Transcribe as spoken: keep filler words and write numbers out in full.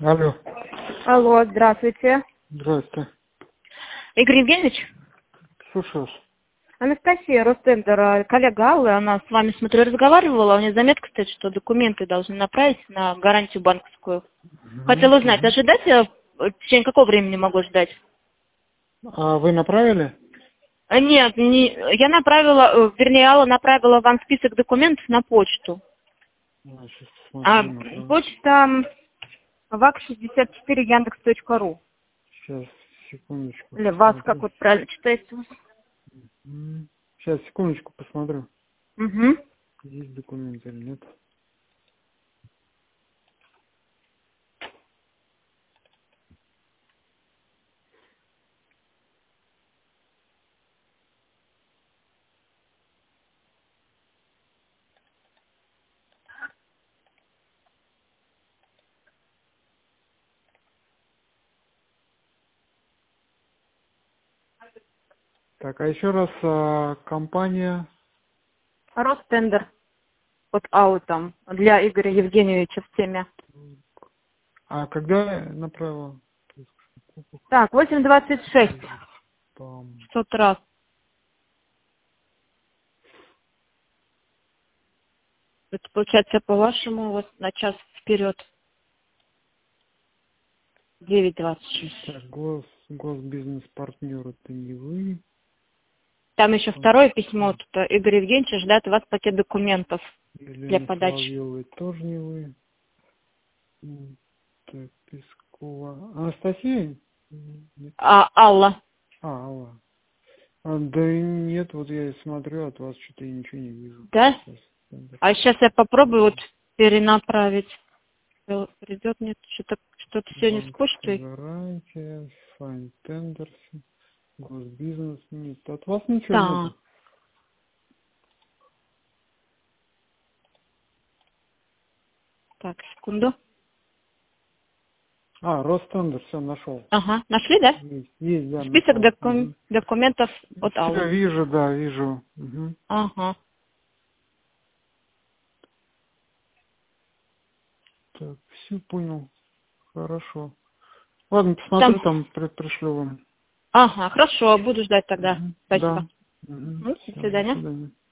Алло. Алло, здравствуйте. Здрасте. Игорь Евгеньевич? Слушаю вас. Анастасия, Ростендер, коллега Аллы, она с вами, смотрю, разговаривала, у нее заметка стоит, что документы должны направить на гарантию банковскую. Хотела узнать, Мгм. ожидать я, в течение какого времени могу ждать? А вы направили? А, Нет, не, я направила, э, вернее, Алла направила вам список документов на почту. А, сейчас А посмотрю, направлю. почта вак шестьдесят четыре яндекс точка ру. Сейчас, секундочку, Или вас, как посмотрю. вот правильно читается? М, Сейчас, секундочку, посмотрю. Угу. Есть документы или нет. Так, а еще раз, а, компания... Ростендер. Вот Аллы там, для Игоря Евгеньевича в теме. А когда я направила? Так, восемь двадцать шесть. Спам. В тот раз. Это получается по-вашему вот на час вперед. девять двадцать шесть. Так, гос, госбизнес-партнер, это не вы. Там еще второе письмо. Тут э, Игорь Евгеньевич ждет вас пакет документов для Елена подачи. Соловьева, тоже не вы. М, Так, Пескова. Анастасия? Нет. А, Алла. А, Алла. А, да и нет, вот я и смотрю, от вас что-то я ничего не вижу. Да? Сейчас, секунду. А сейчас я попробую вот перенаправить. Э, Придет мне что-то что-то сегодня с Банковская почтой. гарантия, файн тендерс, госбизнес. Нет, от вас ничего Так, нету. так, секунду. А, Ростендер, все, нашел. Ага, нашли, да? Есть, есть, да, Список нашел. докум- Угу. документов от Все, Аллы. вижу, да, вижу. Угу. Ага. Так, все понял. Хорошо. Ладно, Там. посмотрю, там при- пришлю вам. Ага, хорошо, буду ждать тогда. Мгм. Да. Спасибо. Угу. Ну, до Все, до свидания. свидания.